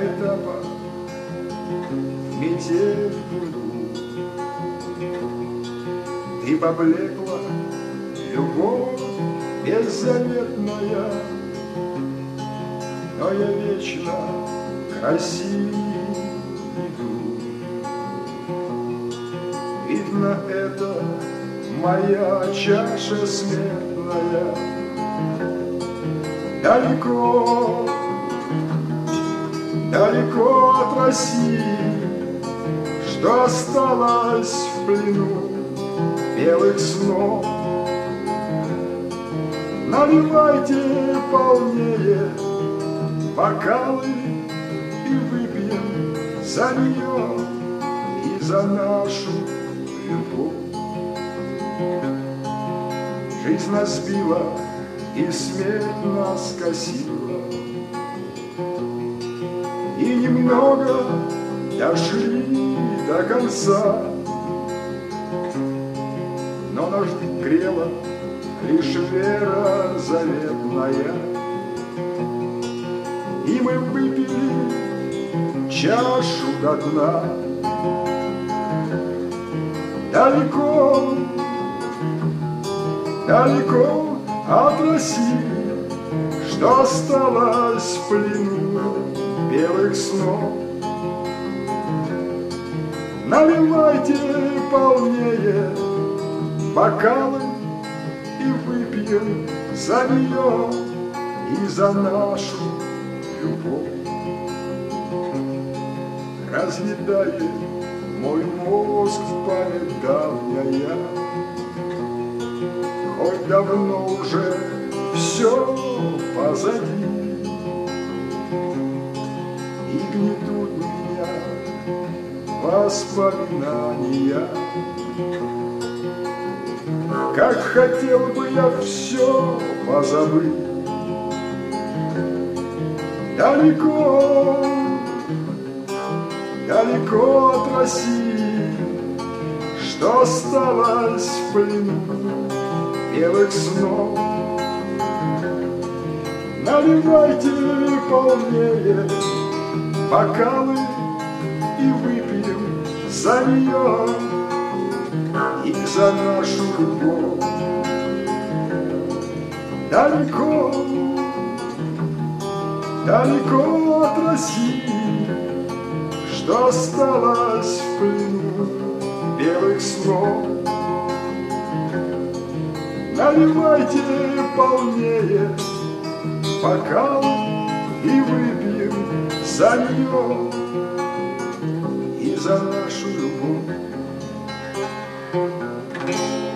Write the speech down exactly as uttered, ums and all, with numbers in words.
этапах метель пруду. Ты поблекла, любовь беззаветная, но я вечно красив иду. Видно, это моя чаша светлая, далеко, далеко от России, что осталось в плену белых снов. Наливайте полнее бокалы и выпьем за нее и за нашу любовь. Жизнь нас сбила и смерть нас скосила, и немного дошли до конца, но нас грела лишь вера заветная, и мы выпили чашу до дна. Далеко, далеко от России, что осталось в плену белых снов. Наливайте полнее бокалы и выпьем за нее и за нашу любовь. Разъедает мой мозг память давняя, хоть давно уже все позади, и гнетут меня воспоминания. Как хотел бы я все позабыть. Далеко, далеко от России, что осталось в плену белых снов. Наливайте полнее бокалы и выпьем за нее и за нашу любовь. Далеко, далеко от России, что осталось в плену белых снов. Наливайте полнее бокал и выпьем за нее и за нашу любовь.